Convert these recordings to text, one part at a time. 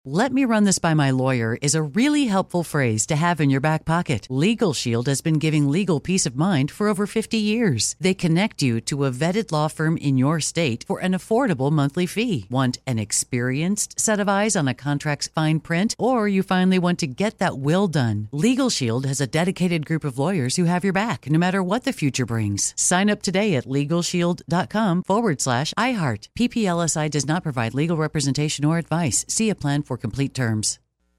"Let me run this by my lawyer" is a really helpful phrase to have in your back pocket. Legal Shield has been giving legal peace of mind for over 50 years. They connect you to a vetted law firm in your state for an affordable monthly fee. Want an experienced set of eyes on a contract's fine print? Or you finally want to get that will done? Legal Shield has a dedicated group of lawyers who have your back, no matter what the future brings. Sign up today at LegalShield.com/iHeart. PPLSI does not provide legal representation or advice. See a plan for complete terms.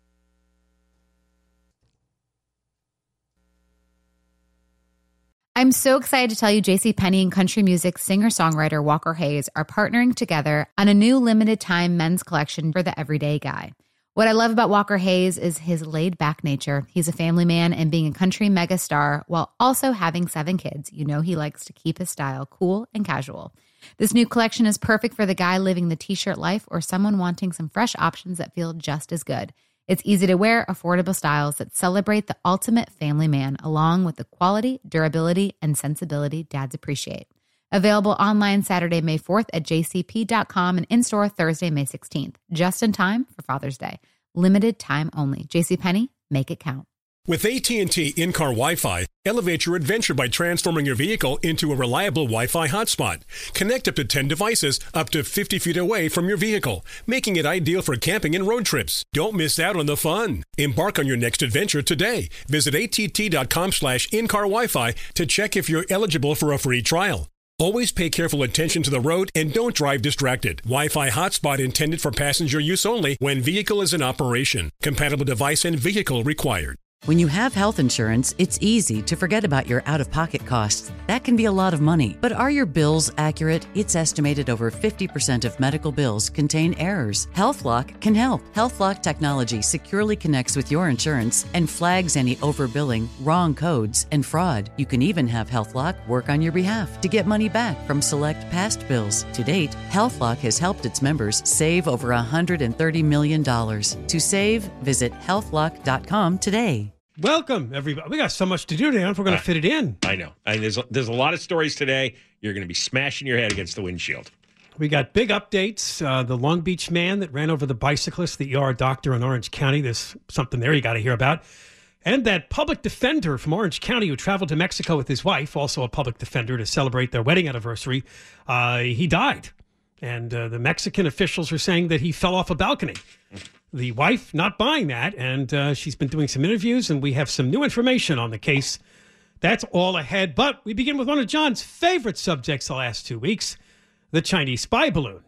I'm so excited to tell you JCPenney and country music singer-songwriter Walker Hayes are partnering together on a new limited-time men's collection for the everyday guy. What I love about Walker Hayes is his laid-back nature. He's a family man, and being a country megastar while also having 7 kids, you know he likes to keep his style cool and casual. This new collection is perfect for the guy living the t-shirt life or someone wanting some fresh options that feel just as good. It's easy to wear, affordable styles that celebrate the ultimate family man, along with the quality, durability, and sensibility dads appreciate. Available online Saturday, May 4th at jcp.com and in-store Thursday, May 16th. Just in time for Father's Day. Limited time only. JCPenney, make it count. With AT&T in-car Wi-Fi, elevate your adventure by transforming your vehicle into a reliable Wi-Fi hotspot. Connect up to 10 devices up to 50 feet away from your vehicle, making it ideal for camping and road trips. Don't miss out on the fun. Embark on your next adventure today. Visit att.com/in-car Wi-Fi to check if you're eligible for a free trial. Always pay careful attention to the road and don't drive distracted. Wi-Fi hotspot intended for passenger use only when vehicle is in operation. Compatible device and vehicle required. When you have health insurance, it's easy to forget about your out-of-pocket costs. That can be a lot of money. But are your bills accurate? It's estimated over 50% of medical bills contain errors. HealthLock can help. HealthLock technology securely connects with your insurance and flags any overbilling, wrong codes, and fraud. You can even have HealthLock work on your behalf to get money back from select past bills. To date, HealthLock has helped its members save over $130 million. To save, visit healthlock.com today. Welcome, everybody. We got so much to do today. I don't know if we're going to fit it in. I know. And there's a lot of stories today. You're going to be smashing your head against the windshield. We got big updates. The Long Beach man that ran over the bicyclist, the ER doctor in Orange County. There's something there you got to hear about. And that public defender from Orange County who traveled to Mexico with his wife, also a public defender, to celebrate their wedding anniversary. He died. And the Mexican officials are saying that he fell off a balcony. The wife not buying that, and she's been doing some interviews, and we have some new information on the case. That's all ahead, but we begin with one of John's favorite subjects the last 2 weeks, the Chinese spy balloon.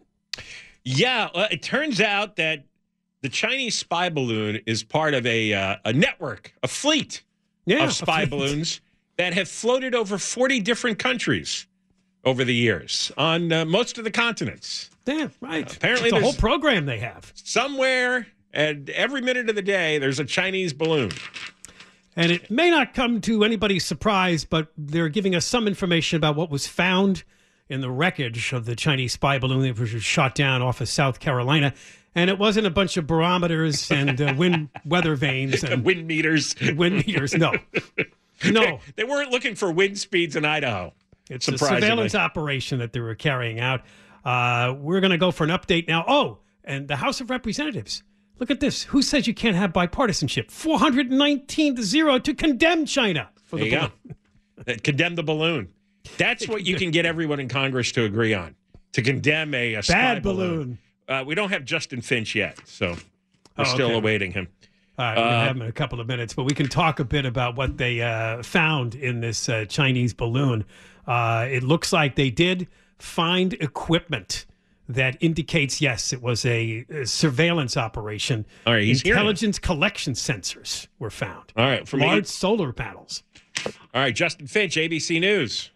Yeah, it turns out that the Chinese spy balloon is part of a network, a fleet of spy balloons that have floated over 40 different countries over the years on most of the continents. Yeah, right. Apparently it's a whole program they have. Somewhere and every minute of the day, there's a Chinese balloon. And it may not come to anybody's surprise, but they're giving us some information about what was found in the wreckage of the Chinese spy balloon that was shot down off of South Carolina. And it wasn't a bunch of barometers and weather vanes. And wind meters. Wind meters, no. No. They weren't looking for wind speeds in Idaho. It's a surveillance operation that they were carrying out. We're going to go for an update now. Oh, and the House of Representatives. Look at this. Who says you can't have bipartisanship? 419-0 to condemn China for the balloon. Condemn the balloon. That's what you can get everyone in Congress to agree on, to condemn a spy bad balloon. We don't have Justin Finch yet, so we're still awaiting him. All right, we're going to have him in a couple of minutes, but we can talk a bit about what they found in this Chinese balloon. It looks like they did find equipment that indicates, yes, it was a surveillance operation. All right, intelligence collection sensors were found. All right, from large solar panels. All right, Justin Finch, ABC News.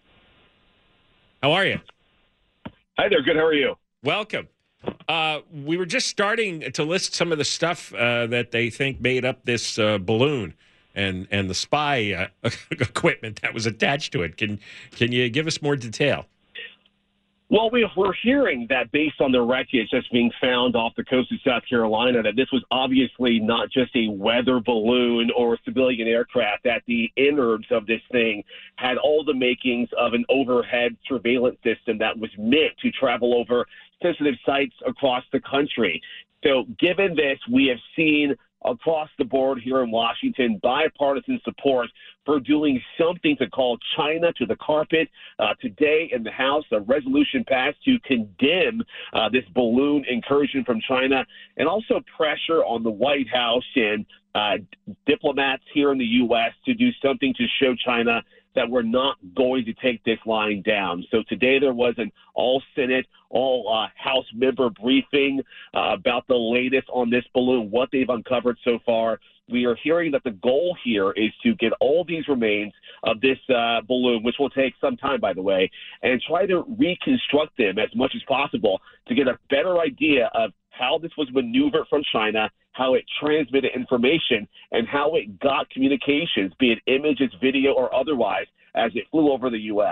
How are you? Hi there. Good. How are you? Welcome. We were just starting to list some of the stuff that they think made up this balloon and the spy equipment that was attached to it. Can you give us more detail? Well, we're hearing that based on the wreckage that's being found off the coast of South Carolina, that this was obviously not just a weather balloon or a civilian aircraft, that the innards of this thing had all the makings of an overhead surveillance system that was meant to travel over sensitive sites across the country. So given this, we have seen across the board here in Washington bipartisan support for doing something to call China to the carpet. Today in the House, a resolution passed to condemn this balloon incursion from China, and also pressure on the White House and diplomats here in the U.S. to do something to show China that we're not going to take this line down. So today there was an all-Senate, all-House member briefing about the latest on this balloon, what they've uncovered so far. We are hearing that the goal here is to get all these remains of this balloon, which will take some time, by the way, and try to reconstruct them as much as possible to get a better idea of how this was maneuvered from China, how it transmitted information, and how it got communications, be it images, video, or otherwise, as it flew over the U.S.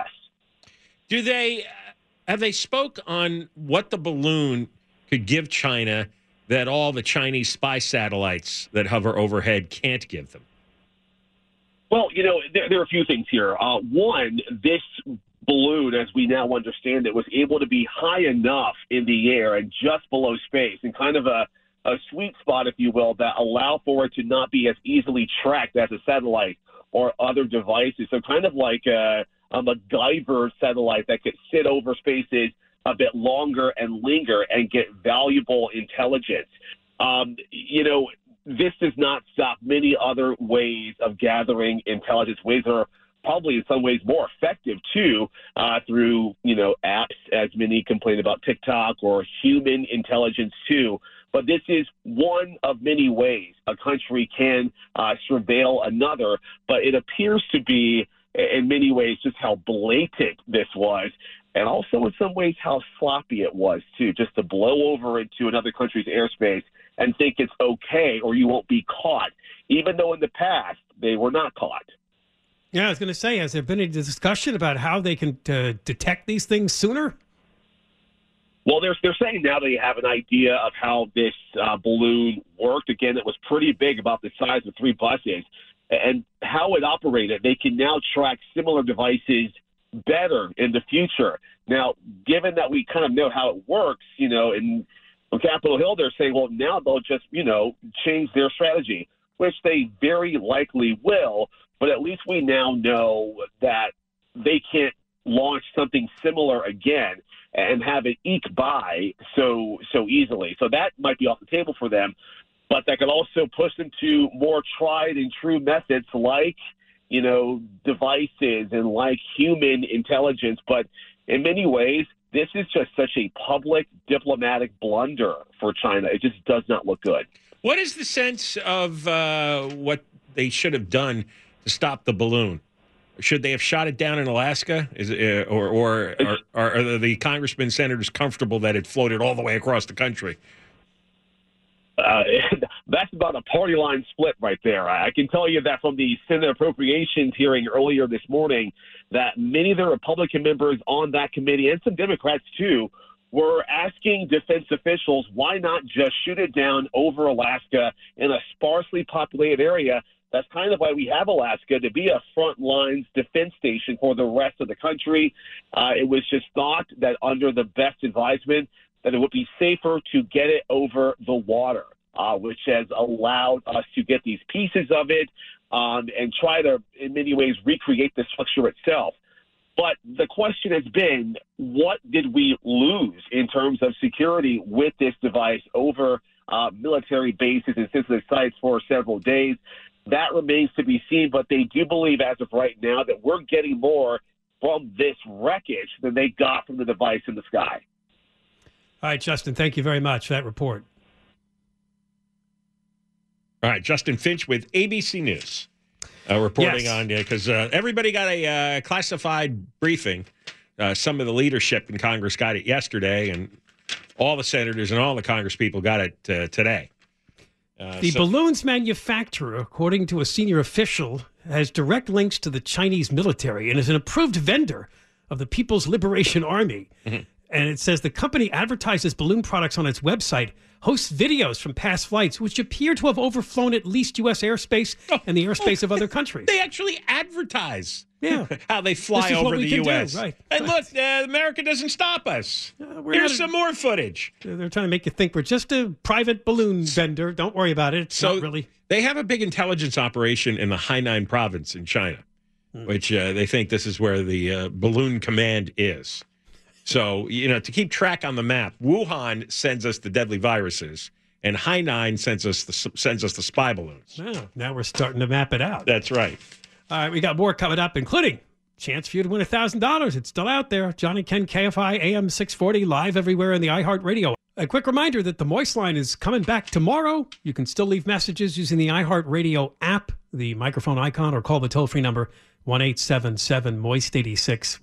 Have they spoke on what the balloon could give China that all the Chinese spy satellites that hover overhead can't give them? Well, there are a few things here. One, this balloon, as we now understand it, was able to be high enough in the air and just below space, and kind of a sweet spot, if you will, that allow for it to not be as easily tracked as a satellite or other devices. So kind of like a MacGyver satellite that could sit over spaces a bit longer and linger and get valuable intelligence. This does not stop many other ways of gathering intelligence, ways that are probably in some ways more effective, too, through, apps, as many complain about TikTok, or human intelligence, too. But this is one of many ways a country can surveil another. But it appears to be, in many ways, just how blatant this was. And also, in some ways, how sloppy it was, too, just to blow over into another country's airspace and think it's okay or you won't be caught, even though in the past they were not caught. Yeah, I was going to say, has there been any discussion about how they can detect these things sooner? Well, they're saying now they have an idea of how this balloon worked. Again, it was pretty big, about the size of 3 buses, and how it operated. They can now track similar devices better in the future. Now, given that we kind of know how it works, on Capitol Hill, they're saying, well, now they'll just, change their strategy, which they very likely will. But at least we now know that they can't launch something similar again and have it eke by so easily. So that might be off the table for them. But that could also push them to more tried and true methods like, devices and like human intelligence. But in many ways, this is just such a public diplomatic blunder for China. It just does not look good. What is the sense of what they should have done to stop the balloon? Should they have shot it down in Alaska? Or are the congressmen, senators comfortable that it floated all the way across the country? That's about a party line split right there. I can tell you that from the Senate Appropriations hearing earlier this morning, that many of the Republican members on that committee, and some Democrats too, were asking defense officials why not just shoot it down over Alaska in a sparsely populated area. That's kind of why we have Alaska, to be a front lines defense station for the rest of the country. It was just thought that under the best advisement that it would be safer to get it over the water, which has allowed us to get these pieces of it and try to, in many ways, recreate the structure itself. But the question has been, what did we lose in terms of security with this device over military bases and sensitive sites for several days? That remains to be seen, but they do believe as of right now that we're getting more from this wreckage than they got from the device in the sky. All right, Justin, thank you very much for that report. All right, Justin Finch with ABC News reporting on, because everybody got a classified briefing. Some of the leadership in Congress got it yesterday, and all the senators and all the Congress people got it today. The balloon's manufacturer, according to a senior official, has direct links to the Chinese military and is an approved vendor of the People's Liberation Army. Mm-hmm. And it says the company advertises balloon products on its website hosts videos from past flights, which appear to have overflown at least U.S. airspace and the airspace of other countries. They actually advertise how they This fly is what over we the can do, U.S. right. And look, America doesn't stop us. Here's some more footage. They're trying to make you think we're just a private balloon vendor. Don't worry about it. It's not really. They have a big intelligence operation in the Hainan province in China, which they think this is where the balloon command is. So, to keep track on the map, Wuhan sends us the deadly viruses, and Hainan sends us the spy balloons. Oh, now we're starting to map it out. That's right. All right, we got more coming up, including chance for you to win $1,000. It's still out there. Johnny Ken, KFI, AM 640, live everywhere in the iHeartRadio. A quick reminder that the Moist Line is coming back tomorrow. You can still leave messages using the iHeartRadio app, the microphone icon, or call the toll-free number 1-877-MOIST-86,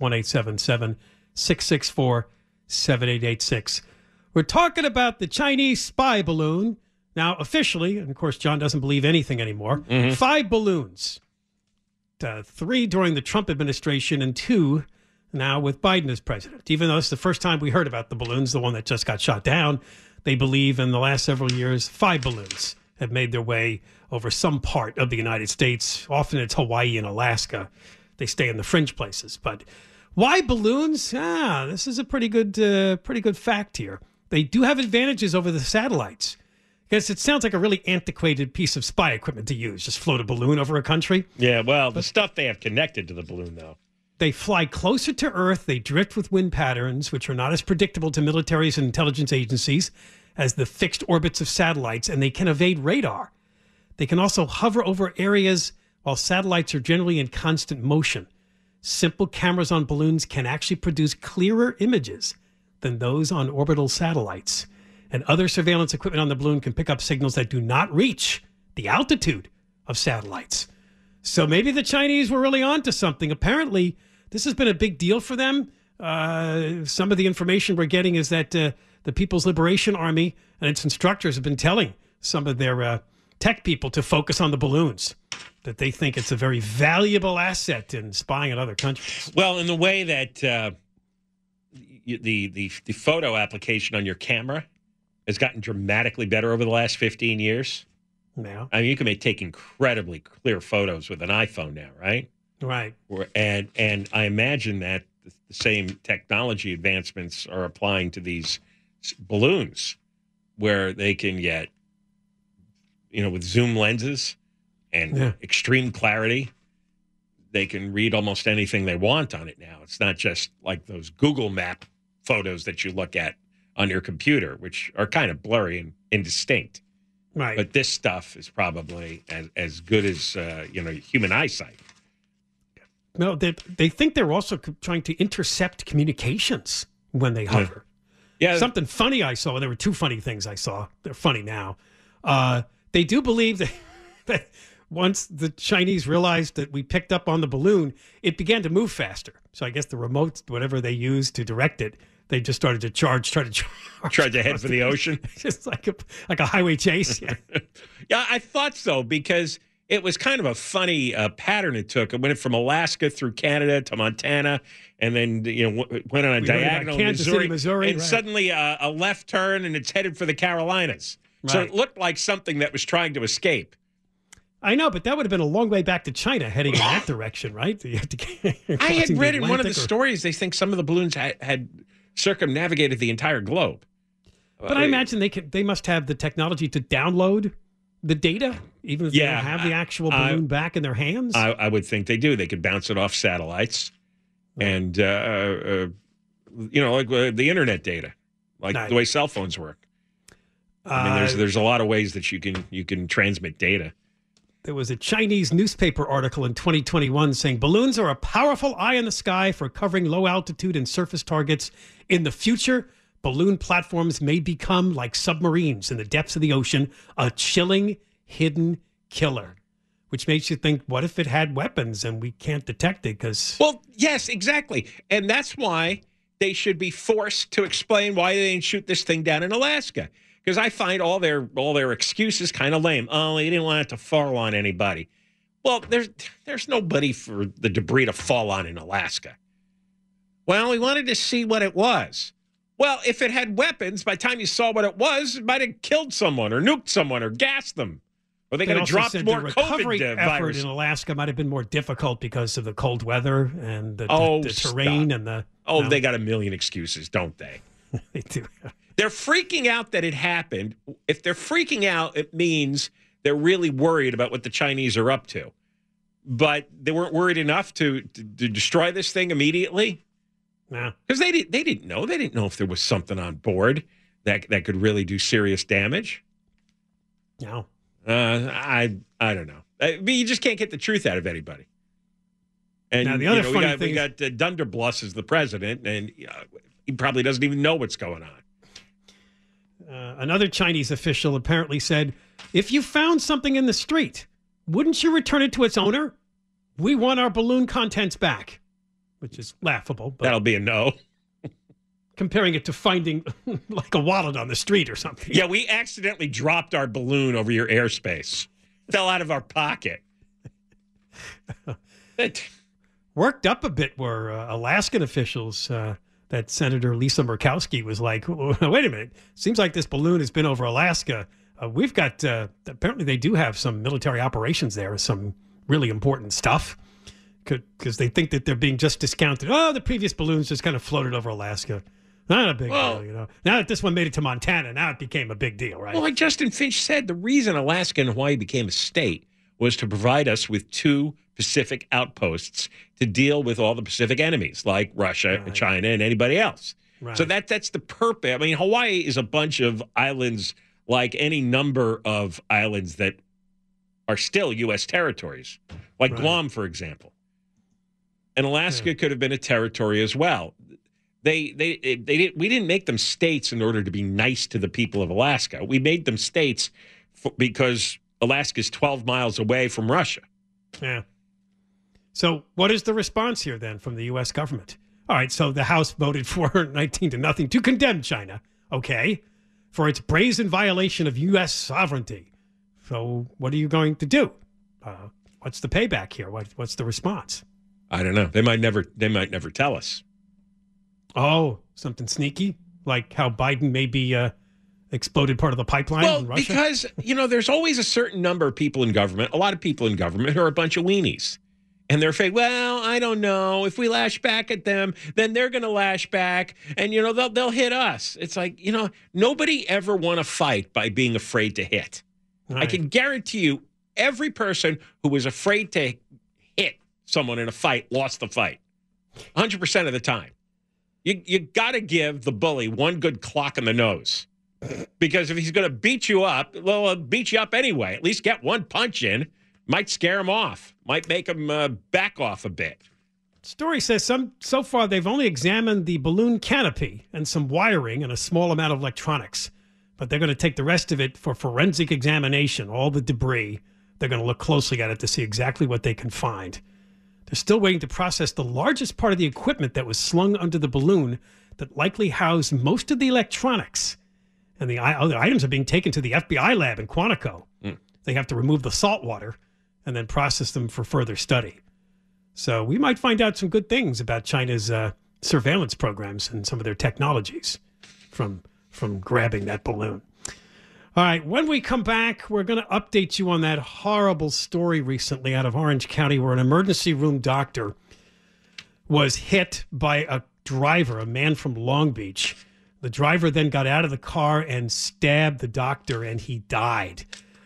1-877-664-7886. We're talking about the Chinese spy balloon. Now, officially, and of course, John doesn't believe anything anymore, 5 balloons. 3 during the Trump administration and 2 now with Biden as president. Even though it's the first time we heard about the balloons, the one that just got shot down, they believe in the last several years, 5 balloons have made their way over some part of the United States. Often it's Hawaii and Alaska. They stay in the fringe places. But why balloons? This is a pretty good fact here. They do have advantages over the satellites. Because it sounds like a really antiquated piece of spy equipment to use. Just float a balloon over a country. Yeah, well, the stuff they have connected to the balloon, though. They fly closer to Earth. They drift with wind patterns, which are not as predictable to militaries and intelligence agencies as the fixed orbits of satellites, and they can evade radar. They can also hover over areas while satellites are generally in constant motion. Simple cameras on balloons can actually produce clearer images than those on orbital satellites. And other surveillance equipment on the balloon can pick up signals that do not reach the altitude of satellites. So maybe the Chinese were really onto something. Apparently, this has been a big deal for them. Some of the information we're getting is that the People's Liberation Army and its instructors have been telling some of their tech people to focus on the balloons, that they think it's a very valuable asset in spying on other countries. Well, in the way that the photo application on your camera has gotten dramatically better over the last 15 years. Yeah. I mean, you can take incredibly clear photos with an iPhone now, right? Right. And I imagine that the same technology advancements are applying to these balloons where they can get, with zoom lenses and extreme clarity, they can read almost anything they want on it now. It's not just like those Google Map photos that you look at on your computer, which are kind of blurry and indistinct. Right. But this stuff is probably as good as, human eyesight. No, they think they're also trying to intercept communications when they hover. Yeah. Something funny I saw, there were 2 funny things I saw. They're funny now. They do believe that once the Chinese realized that we picked up on the balloon, it began to move faster. So I guess the remote, whatever they used to direct it, they just started to try to Tried to head for the ocean? Just like a highway chase. Yeah. Yeah, I thought so because it was kind of a funny pattern it took. It went from Alaska through Canada to Montana and then went on a diagonal in Missouri, and right. Suddenly a left turn and it's headed for the Carolinas. Right. So it looked like something that was trying to escape. I know, but that would have been a long way back to China heading in that direction, right? I had read in one of the stories they think some of the balloons had circumnavigated the entire globe. But I imagine they must have the technology to download the data, even if they don't have the actual balloon back in their hands. I would think they do. They could bounce it off satellites, and like the internet data, like the way cell phones work. I mean, there's a lot of ways that you can transmit data. There was a Chinese newspaper article in 2021 saying balloons are a powerful eye in the sky for covering low altitude and surface targets. In the future, balloon platforms may become like submarines in the depths of the ocean, a chilling, hidden killer. Which makes you think, what if it had weapons and we can't detect it? Well, yes, exactly. And that's why they should be forced to explain why they didn't shoot this thing down in Alaska. Because I find all their excuses kind of lame. Oh, they didn't want it to fall on anybody. Well, there's nobody for the debris to fall on in Alaska. Well, we wanted to see what it was. Well, if it had weapons, by the time you saw what it was, it might have killed someone or nuked someone or gassed them. Or they could have dropped more the recovery COVID effort virus. in Alaska might have been more difficult because of the cold weather and the terrain and the. They got a million excuses, don't they? They do. They're freaking out that it happened. If they're freaking out, it means they're really worried about what the Chinese are up to. But they weren't worried enough to destroy this thing immediately. No, because they didn't know. They didn't know if there was something on board that could really do serious damage. No, I don't know. But you just can't get the truth out of anybody. And now, the other funny thing we got Dunderbluss as the president, and he probably doesn't even know what's going on. Another Chinese official apparently said, "If you found something in the street, wouldn't you return it to its owner? We want our balloon contents back." Which is laughable. But that'll be a no. Comparing it to finding like a wallet on the street or something. Yeah, we accidentally dropped our balloon over your airspace. Fell out of our pocket. Worked up a bit were Alaskan officials that Senator Lisa Murkowski was like, wait a minute, seems like this balloon has been over Alaska. We've got, apparently they do have some military operations there, some really important stuff. Because they think that they're being just discounted. Oh, the previous balloons just kind of floated over Alaska. Not a big deal, you know. Now that this one made it to Montana, now it became a big deal, right? Well, like Justin Finch said, the reason Alaska and Hawaii became a state was to provide us with two Pacific outposts to deal with all the Pacific enemies, like Russia, and China, and anybody else. Right. So that's the purpose. I mean, Hawaii is a bunch of islands like any number of islands that are still U.S. territories, like Guam, for example. And Alaska could have been a territory as well. We didn't make them states in order to be nice to the people of Alaska. We made them states because Alaska is 12 miles away from Russia. Yeah. So what is the response here then from the U.S. government? All right, so the House voted 19-0 to condemn China, okay, for its brazen violation of U.S. sovereignty. So what are you going to do? What's the payback here? What's the response? I don't know. They might never tell us. Oh, something sneaky? Like how Biden maybe exploded part of the pipeline in Russia? Because, there's always a certain number of people in government, a lot of people in government who are a bunch of weenies. And they're afraid, well, I don't know. If we lash back at them, then they're going to lash back. And, they'll hit us. It's like, nobody ever won a fight by being afraid to hit. Right. I can guarantee you every person who was afraid to hit someone in a fight lost the fight 100% of the time. You got to give the bully one good clock in the nose, because if he's going to beat you up, well, he'll beat you up anyway. At least get one punch in. Might scare him off. Might make him back off a bit. Story says so far they've only examined the balloon canopy and some wiring and a small amount of electronics, but they're going to take the rest of it for forensic examination, all the debris. They're going to look closely at it to see exactly what they can find. They're still waiting to process the largest part of the equipment that was slung under the balloon that likely housed most of the electronics. And the other items are being taken to the FBI lab in Quantico. They have to remove the salt water and then process them for further study. So we might find out some good things about China's surveillance programs and some of their technologies from grabbing that balloon. All right, when we come back, we're going to update you on that horrible story recently out of Orange County where an emergency room doctor was hit by a driver, a man from Long Beach. The driver then got out of the car and stabbed the doctor, and he died.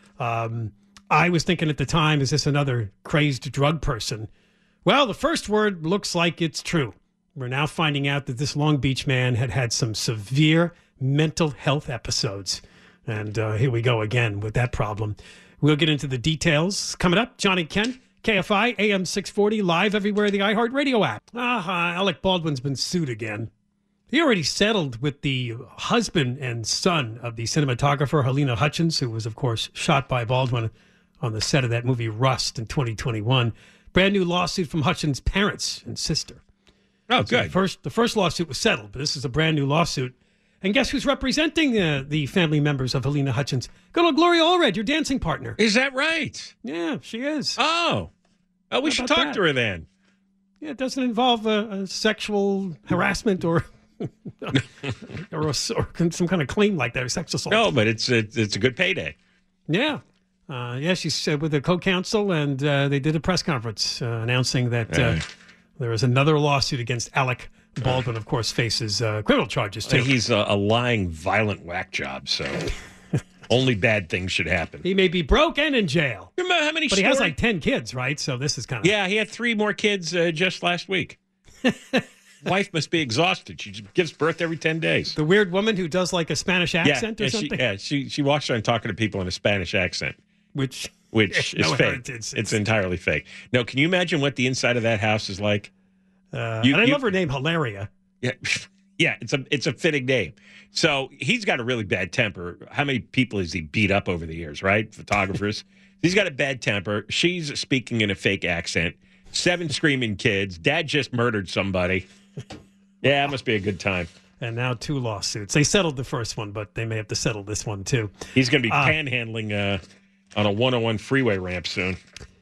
I was thinking at the time, is this another crazed drug person? Well, the first word looks like it's true. We're now finding out that this Long Beach man had some severe mental health episodes. And here we go again with that problem. We'll get into the details. Coming up, Johnny Kent, KFI, AM 640, live everywhere, the iHeartRadio app. Alec Baldwin's been sued again. He already settled with the husband and son of the cinematographer Halyna Hutchins, who was, of course, shot by Baldwin on the set of that movie Rust in 2021. Brand new lawsuit from Hutchins' parents and sister. Oh, good. So the first lawsuit was settled, but this is a brand new lawsuit. And guess who's representing the family members of Halyna Hutchins? Good old Gloria Allred, your dancing partner. Is that right? Yeah, she is. Oh, we should talk to her then. Yeah, it doesn't involve sexual harassment or or some kind of claim like that, or sex assault. No, but it's a good payday. Yeah. She's with the co-counsel, and they did a press conference announcing that there is another lawsuit against Alec Baldwin. Of course, faces criminal charges too. He's a lying, violent whack job, so only bad things should happen. He may be broke and in jail. Remember how many? But he has like 10 kids, right? So this is kind of he had 3 more kids just last week. Wife must be exhausted. She gives birth every 10 days. The weird woman who does like a Spanish accent or something. She walks around talking to people in a Spanish accent, which is fake. It's entirely fake. No, can you imagine what the inside of that house is like? I love her name, Hilaria. Yeah, it's a fitting name. So he's got a really bad temper. How many people has he beat up over the years, right? Photographers. He's got a bad temper. She's speaking in a fake accent. 7 screaming kids. Dad just murdered somebody. Yeah, it must be a good time. And now 2 lawsuits. They settled the first one, but they may have to settle this one too. He's going to be panhandling on a 101 freeway ramp soon.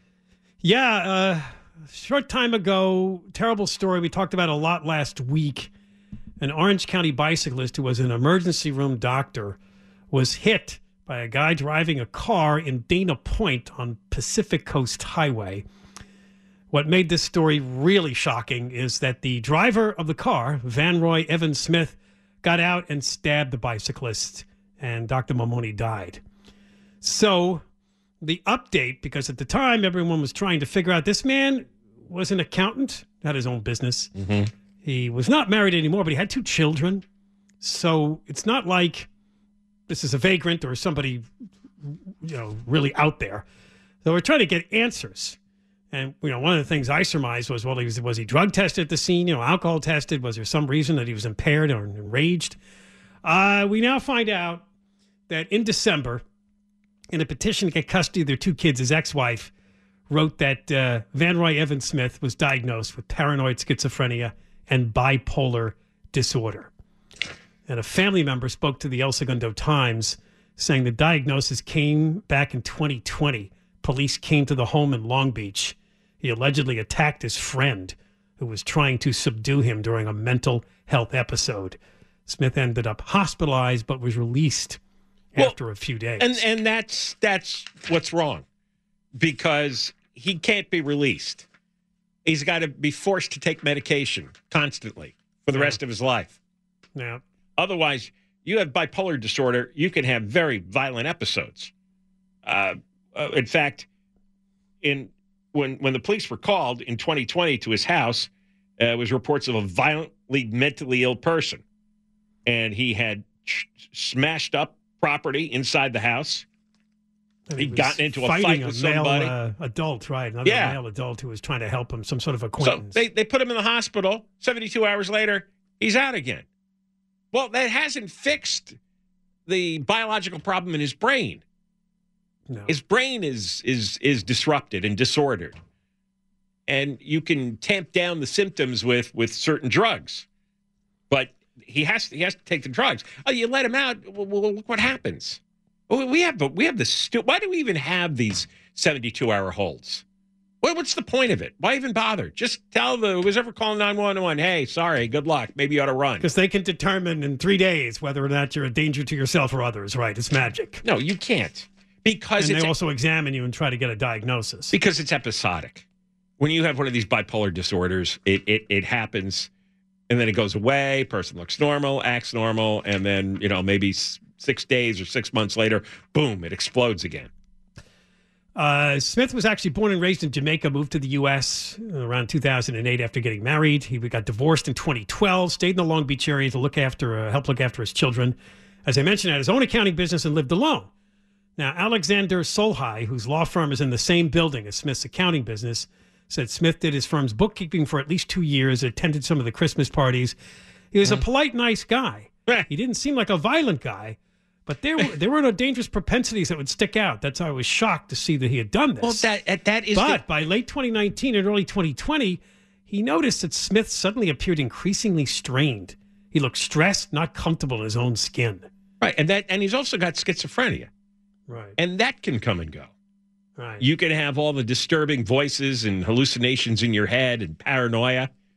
Yeah, short time ago, terrible story we talked about a lot last week. An Orange County bicyclist who was an emergency room doctor was hit by a guy driving a car in Dana Point on Pacific Coast Highway. What made this story really shocking is that the driver of the car, Van Roy Evans Smith, got out and stabbed the bicyclist, and Dr. Mamoni died. So the update, because at the time everyone was trying to figure out, this man was an accountant, had his own business. Mm-hmm. He was not married anymore, but he had 2 children. So it's not like this is a vagrant or somebody, really out there. So we're trying to get answers. And, one of the things I surmised was, was he drug tested at the scene, alcohol tested? Was there some reason that he was impaired or enraged? We now find out that in December, in a petition to get custody of their 2 kids, his ex-wife wrote that Van Roy Evans Smith was diagnosed with paranoid schizophrenia and bipolar disorder. And a family member spoke to the El Segundo Times saying the diagnosis came back in 2020. Police came to the home in Long Beach. He allegedly attacked his friend who was trying to subdue him during a mental health episode. Smith ended up hospitalized but was released after a few days. And that's what's wrong, because he can't be released. He's got to be forced to take medication constantly for the rest of his life. Yeah. Otherwise, you have bipolar disorder, you can have very violent episodes. In fact, when the police were called in 2020 to his house, it was reports of a violently mentally ill person. And he had smashed up property inside the house. He'd gotten into a fight with somebody. Male adult, right? Another male adult who was trying to help him, some sort of acquaintance. So they put him in the hospital. 72 hours later, he's out again. Well, that hasn't fixed the biological problem in his brain. No. His brain is disrupted and disordered. And you can tamp down the symptoms with certain drugs. But he has to take the drugs. Oh, you let him out, well look what happens. We have this. Why do we even have these 72-hour holds? What's the point of it? Why even bother? Just tell whoever's ever calling 911, hey, sorry, good luck. Maybe you ought to run. Because they can determine in 3 days whether or not you're a danger to yourself or others, right? It's magic. No, you can't. Because they also examine you and try to get a diagnosis. Because it's episodic. When you have one of these bipolar disorders, it happens, and then it goes away. Person looks normal, acts normal, and then maybe 6 days or 6 months later, boom, it explodes again. Smith was actually born and raised in Jamaica, moved to the U.S. around 2008 after getting married. He got divorced in 2012, stayed in the Long Beach area to help look after his children. As I mentioned, had his own accounting business and lived alone. Now, Alexander Solhai, whose law firm is in the same building as Smith's accounting business, said Smith did his firm's bookkeeping for at least 2 years, attended some of the Christmas parties. He was a polite, nice guy. He didn't seem like a violent guy, but there were no dangerous propensities that would stick out. That's why I was shocked to see that he had done this. Well, that is. But by late 2019 and early 2020, he noticed that Smith suddenly appeared increasingly strained. He looked stressed, not comfortable in his own skin. Right, and he's also got schizophrenia. Right. And that can come and go. Right. You can have all the disturbing voices and hallucinations in your head and paranoia.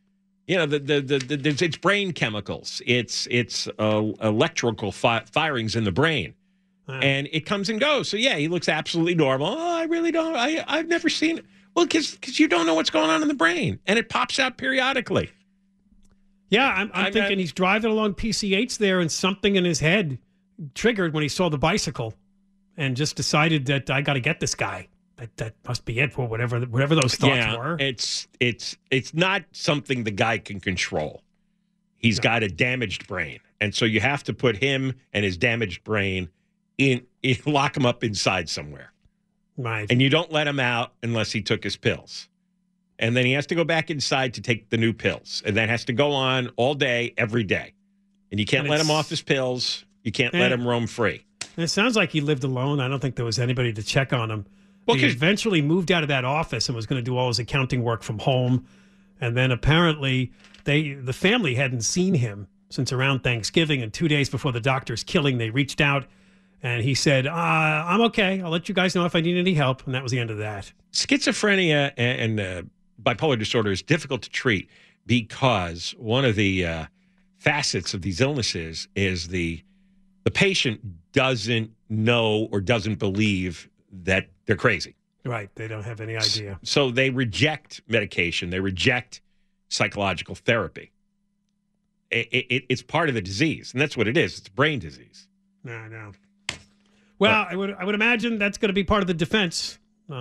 It's brain chemicals. It's electrical firings in the brain. And it comes and goes. So, yeah, he looks absolutely normal. Oh, I really don't. I've never seen it. Well, because you don't know what's going on in the brain. And it pops out periodically. Yeah, I'm thinking he's driving along PC8s there and something in his head triggered when he saw the bicycle and just decided that I got to get this guy. That must be it for whatever those thoughts were. It's not something the guy can control. He's got a damaged brain. And so you have to put him and his damaged brain lock him up inside somewhere. Right. And you don't let him out unless he took his pills. And then he has to go back inside to take the new pills. And that has to go on all day, every day. And you can't let him off his pills. You can't let him roam free. And it sounds like he lived alone. I don't think there was anybody to check on him. Well, he eventually moved out of that office and was going to do all his accounting work from home. And then apparently the family hadn't seen him since around Thanksgiving. And 2 days before the doctor's killing, they reached out. And he said, I'm okay. I'll let you guys know if I need any help. And that was the end of that. Schizophrenia and bipolar disorder is difficult to treat because one of the facets of these illnesses is the patient doesn't know or doesn't believe that they're crazy. Right. They don't have any idea. So they reject medication. They reject psychological therapy. It's part of the disease. And that's what it is. It's a brain disease. No. Well, I would imagine that's going to be part of the defense.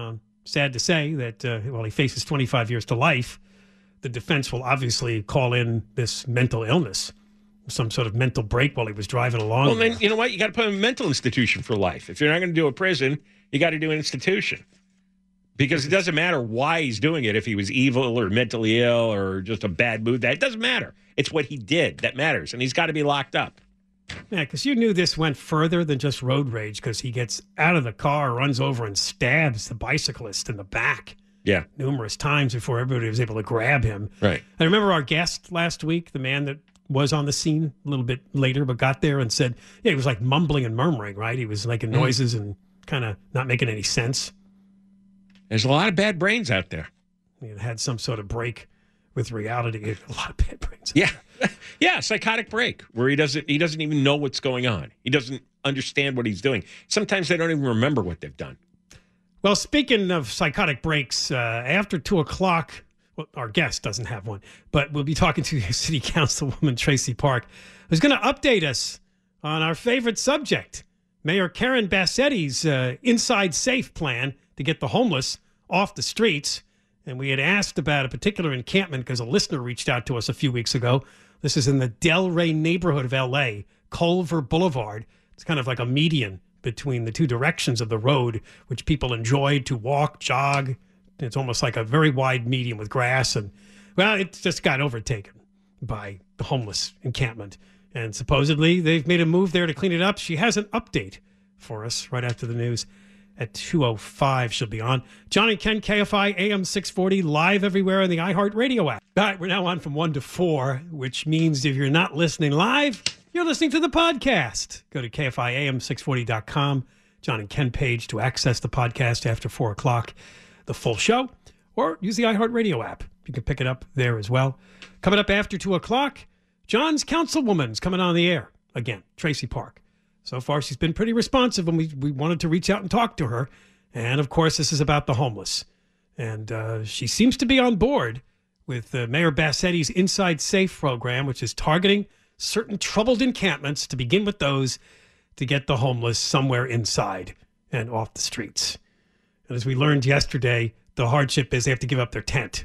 Sad to say that while he faces 25 years to life, the defense will obviously call in this mental illness, some sort of mental break while he was driving along. Well, then, you know what? You got to put him in a mental institution for life. If you're not going to do a prison, you got to do an institution. Because it doesn't matter why he's doing it, if he was evil or mentally ill or just a bad mood. It doesn't matter. It's what he did that matters, and he's got to be locked up. Yeah, because you knew this went further than just road rage because he gets out of the car, runs over and stabs the bicyclist in the back. Yeah. Numerous times before everybody was able to grab him. Right. I remember our guest last week, the man that was on the scene a little bit later but got there and said, he was like mumbling and murmuring, right? He was making noises and kind of not making any sense. There's a lot of bad brains out there. He had some sort of break with reality. A lot of bad brains. Yeah. Yeah, psychotic break where he doesn't even know what's going on. He doesn't understand what he's doing. Sometimes they don't even remember what they've done. Well, speaking of psychotic breaks, after 2 o'clock, well, our guest doesn't have one, but we'll be talking to City Councilwoman Tracy Park, who's going to update us on our favorite subject, Mayor Karen Bassetti's Inside Safe plan to get the homeless off the streets. And we had asked about a particular encampment because a listener reached out to us a few weeks ago. This is in the Delray neighborhood of L.A., Culver Boulevard. It's kind of like a median between the two directions of the road, which people enjoy to walk, jog. It's almost like a very wide median with grass. And, well, it just got overtaken by the homeless encampment. And supposedly they've made a move there to clean it up. She has an update for us right after the news. At 2:05, she'll be on. John and Ken, KFI, AM 640, live everywhere on the iHeartRadio app. All right, we're now on from 1 to 4, which means if you're not listening live, you're listening to the podcast. Go to KFIAM640.com, John and Ken page to access the podcast after 4 o'clock, the full show, or use the iHeartRadio app. You can pick it up there as well. Coming up after 2 o'clock, John's councilwoman's coming on the air again, Tracy Park. So far, she's been pretty responsive, and we wanted to reach out and talk to her. And, of course, this is about the homeless. And she seems to be on board with Mayor Bassetti's Inside Safe program, which is targeting certain troubled encampments, to begin with those, to get the homeless somewhere inside and off the streets. And as we learned yesterday, the hardship is they have to give up their tent.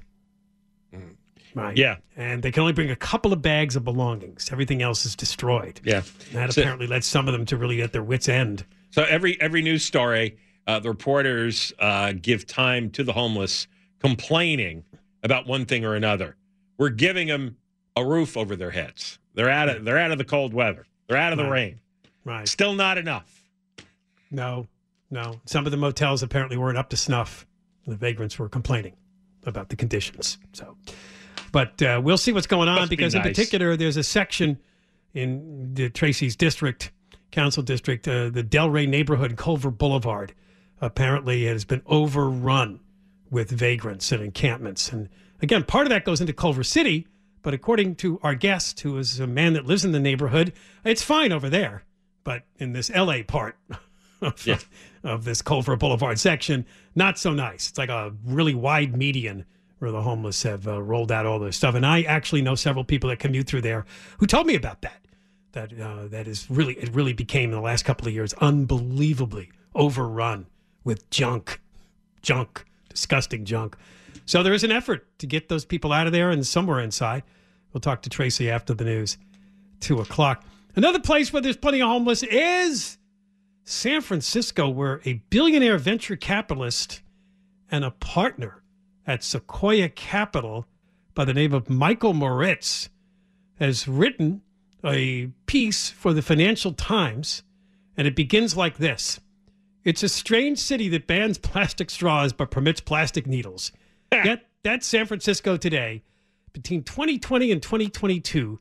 Right. Yeah. And they can only bring a couple of bags of belongings. Everything else is destroyed. Yeah. And that apparently led some of them to really at their wits' end. So every news story, the reporters give time to the homeless complaining about one thing or another. We're giving them a roof over their heads. They're out of the cold weather. They're out of the rain. Right. Still not enough. No. Some of the motels apparently weren't up to snuff. The vagrants were complaining about the conditions. But we'll see what's going on because in particular, there's a section in the Tracy's district, council district, the Delray neighborhood, Culver Boulevard, apparently has been overrun with vagrants and encampments. And again, part of that goes into Culver City, But according to our guest, who is a man that lives in the neighborhood, it's fine over there. But in this L.A. part of this Culver Boulevard section, not so nice. It's like a really wide median where the homeless have rolled out all this stuff. And I actually know several people that commute through there who told me about that. That is really, it really became in the last couple of years unbelievably overrun with junk, disgusting junk. So there is an effort to get those people out of there and somewhere inside. We'll talk to Tracy after the news, 2 o'clock. Another place where there's plenty of homeless is San Francisco, where a billionaire venture capitalist and a partner at Sequoia Capital by the name of Michael Moritz has written a piece for the Financial Times, and it begins like this. It's a strange city that bans plastic straws but permits plastic needles. That's San Francisco today. Between 2020 and 2022,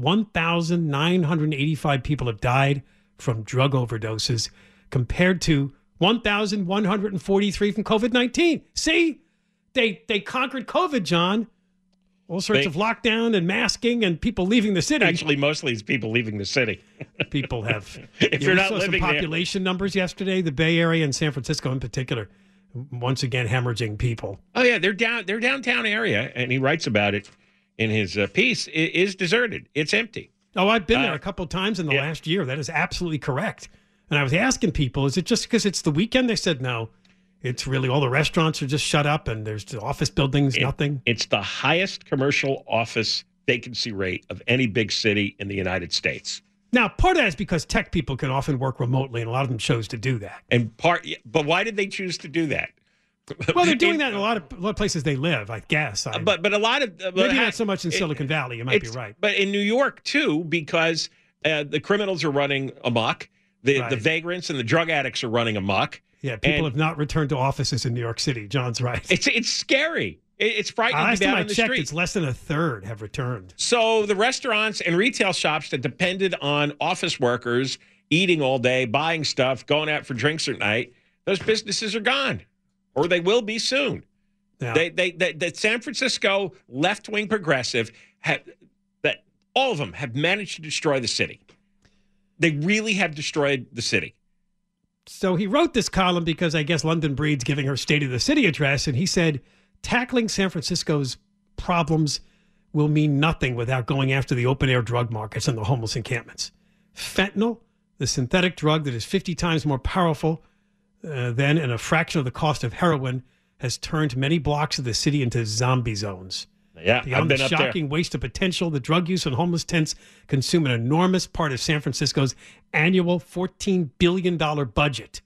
1,985 people have died from drug overdoses compared to 1,143 from COVID-19. See? They conquered COVID, John. All sorts of lockdown and masking and people leaving the city. Actually, mostly it's people leaving the city. People have. If you're not saw living some population numbers yesterday, the Bay Area and San Francisco in particular, once again hemorrhaging people. Oh yeah, their downtown area, and he writes about it in his piece, is deserted. It's empty. Oh, I've been there a couple of times in the last year. That is absolutely correct. And I was asking people, is it just because it's the weekend? They said no. It's really all the restaurants are just shut up and there's the office buildings, nothing. It's the highest commercial office vacancy rate of any big city in the United States. Now, part of that is because tech people can often work remotely, and a lot of them chose to do that. But why did they choose to do that? Well, they're doing that in a lot of places they live, I guess. But a lot of maybe not so much in Silicon Valley. You might be right. But in New York too, because the criminals are running amok, the vagrants and the drug addicts are running amok. Yeah, people have not returned to offices in New York City. John's right. It's scary. It's frightening. Last time I checked, street. it's less than a third have returned. So the restaurants and retail shops that depended on office workers eating all day, buying stuff, going out for drinks at night, those businesses are gone, or they will be soon. Yeah. The San Francisco left-wing progressive all of them have managed to destroy the city. They really have destroyed the city. So he wrote this column because I guess London Breed's giving her State of the City address, and he said, tackling San Francisco's problems will mean nothing without going after the open-air drug markets and the homeless encampments. Fentanyl, the synthetic drug that is 50 times more powerful than and a fraction of the cost of heroin, has turned many blocks of the city into zombie zones. Yeah, beyond the shocking waste of potential, the drug use and homeless tents consume an enormous part of San Francisco's annual $14 billion budget.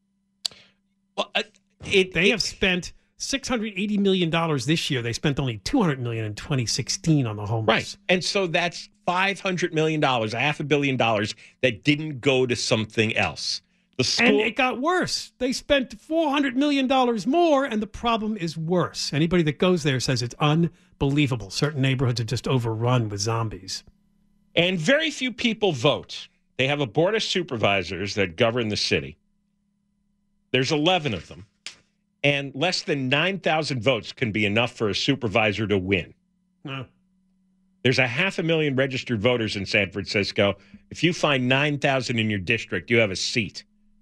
Well, they have spent $680 million this year. They spent only $200 million in 2016 on the homeless. Right. And so that's $500 million, $500 million that didn't go to something else. And it got worse. They spent $400 million more, and the problem is worse. Anybody that goes there says it's unbelievable. Certain neighborhoods are just overrun with zombies. And very few people vote. They have a board of supervisors that govern the city. There's 11 of them. And less than 9,000 votes can be enough for a supervisor to win. No. There's 500,000 registered voters in San Francisco. If you find 9,000 in your district, you have a seat.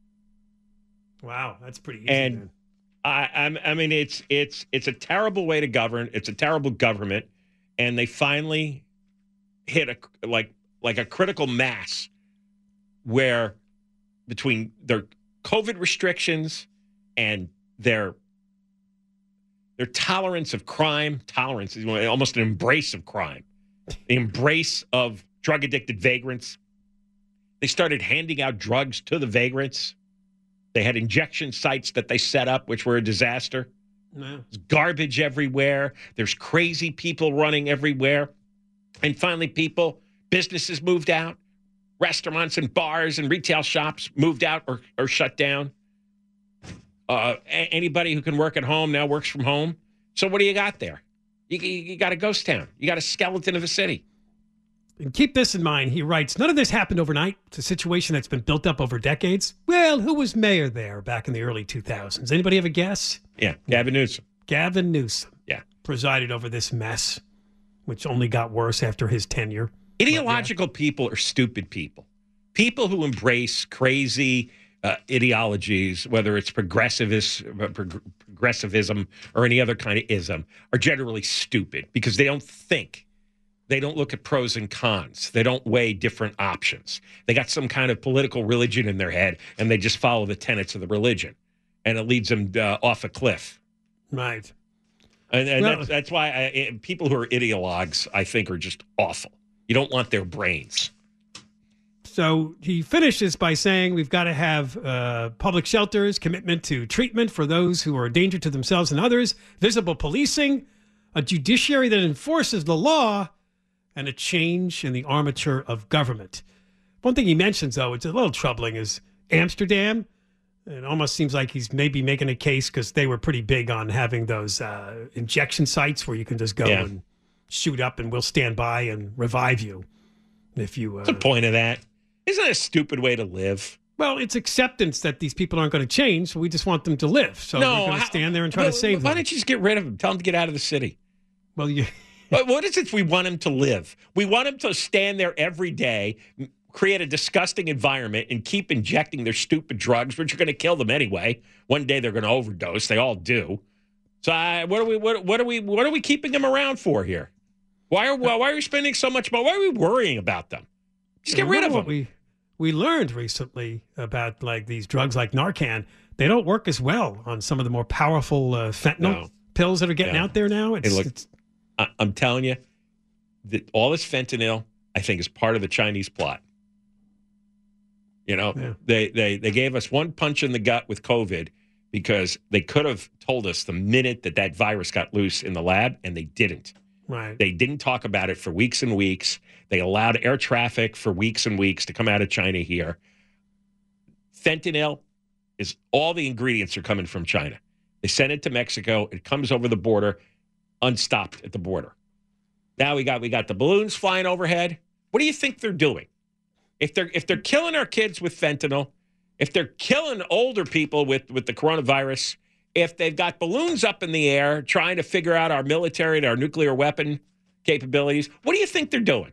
Wow, that's pretty easy. And I mean, it's a terrible way to govern. It's a terrible government, and they finally hit a critical mass where between their COVID restrictions and their tolerance of crime, tolerance is almost an embrace of crime, the embrace of drug-addicted vagrants. They started handing out drugs to the vagrants. They had injection sites that they set up, which were a disaster. No. There's garbage everywhere. There's crazy people running everywhere. And finally, businesses moved out. Restaurants and bars and retail shops moved out or shut down. Anybody who can work at home now works from home. So what do you got there? You got a ghost town. You got a skeleton of a city. And keep this in mind, he writes, none of this happened overnight. It's a situation that's been built up over decades. Well, who was mayor there back in the early 2000s? Anybody have a guess? Yeah, Gavin Newsom. Gavin Newsom. Yeah. Presided over this mess. which only got worse after his tenure. Ideological people are stupid people. People who embrace crazy ideologies, whether it's progressivism or any other kind of ism, are generally stupid because they don't think. They don't look at pros and cons. They don't weigh different options. They got some kind of political religion in their head, and they just follow the tenets of the religion, and it leads them off a cliff. Right. And that's why people who are ideologues, I think, are just awful. You don't want their brains. So he finishes by saying we've got to have public shelters, commitment to treatment for those who are a danger to themselves and others, visible policing, a judiciary that enforces the law, and a change in the armature of government. One thing he mentions, though, it's a little troubling, is Amsterdam. It almost seems like he's maybe making a case because they were pretty big on having those injection sites where you can just go and shoot up and we'll stand by and revive you. If you, what's the point of that? Isn't that a stupid way to live? Well, it's acceptance that these people aren't going to change, so we just want them to live. So we're going to stand there and try to save them. Why don't you just get rid of them? Tell them to get out of the city. Well, what is it we want them to live? We want them to stand there every day, create a disgusting environment, and keep injecting their stupid drugs, which are going to kill them anyway. One day they're going to overdose. They all do. So what are we keeping them around for here? Why are we spending so much money? Why are we worrying about them? Just get rid of them. We learned recently about like these drugs like Narcan. They don't work as well on some of the more powerful fentanyl pills that are getting out there now. I'm telling you that all this fentanyl, I think, is part of the Chinese plot. You know, they gave us one punch in the gut with COVID because they could have told us the minute that virus got loose in the lab, and they didn't. Right. They didn't talk about it for weeks and weeks. They allowed air traffic for weeks and weeks to come out of China here. Fentanyl is all the ingredients are coming from China. They send it to Mexico. It comes over the border, unstopped at the border. Now we got the balloons flying overhead. What do you think they're doing? If they're killing our kids with fentanyl, if they're killing older people with the coronavirus, if they've got balloons up in the air trying to figure out our military and our nuclear weapon capabilities, what do you think they're doing?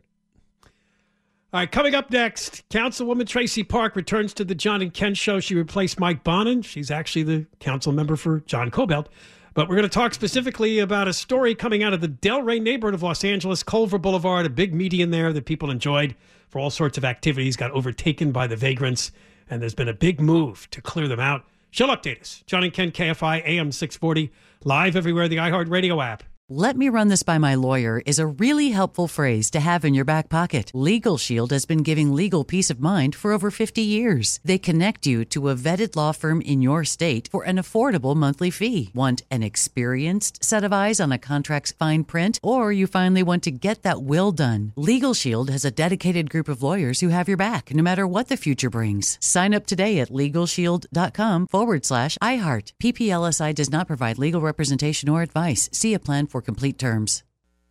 All right, coming up next, Councilwoman Tracy Park returns to the John and Ken show. She replaced Mike Bonin. She's actually the council member for John Cobelt. But we're going to talk specifically about a story coming out of the Delray neighborhood of Los Angeles, Culver Boulevard, a big median there that people enjoyed for all sorts of activities, got overtaken by the vagrants, and there's been a big move to clear them out. She'll update us. John and Ken, KFI, AM 640, live everywhere, the iHeartRadio app. Let me run this by my lawyer is a really helpful phrase to have in your back pocket. Legal Shield has been giving legal peace of mind for over 50 years. They connect you to a vetted law firm in your state for an affordable monthly fee. Want an experienced set of eyes on a contract's fine print? Or you finally want to get that will done? Legal Shield has a dedicated group of lawyers who have your back, no matter what the future brings. Sign up today at LegalShield.com/iHeart. PPLSI does not provide legal representation or advice. See a plan for complete terms.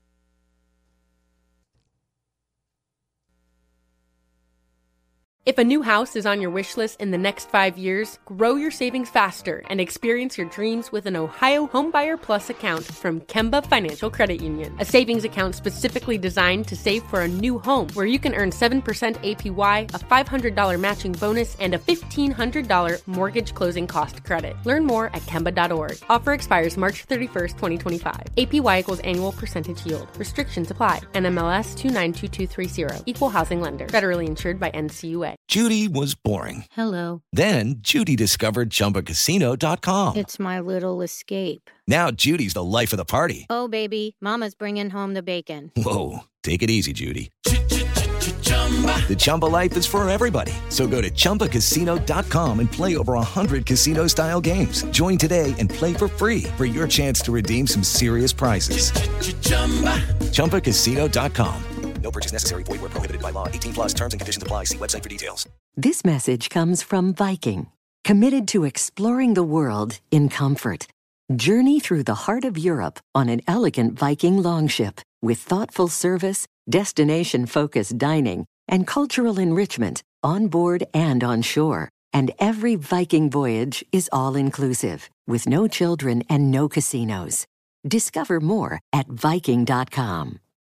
If a new house is on your wish list in the next 5 years, grow your savings faster and experience your dreams with an Ohio Homebuyer Plus account from Kemba Financial Credit Union. A savings account specifically designed to save for a new home where you can earn 7% APY, a $500 matching bonus, and a $1,500 mortgage closing cost credit. Learn more at Kemba.org. Offer expires March 31st, 2025. APY equals annual percentage yield. Restrictions apply. NMLS 292230. Equal housing lender. Federally insured by NCUA. Judy was boring. Hello. Then Judy discovered ChumbaCasino.com. It's my little escape. Now Judy's the life of the party. Oh, baby, mama's bringing home the bacon. Whoa, take it easy, Judy. The Chumba life is for everybody. So go to ChumbaCasino.com and play over 100 casino-style games. Join today and play for free for your chance to redeem some serious prizes. ChumbaCasino.com. No purchase necessary. Void where prohibited by law. 18 plus terms and conditions apply. See website for details. This message comes from Viking, committed to exploring the world in comfort. Journey through the heart of Europe on an elegant Viking longship with thoughtful service, destination-focused dining, and cultural enrichment on board and on shore. And every Viking voyage is all-inclusive, with no children and no casinos. Discover more at Viking.com.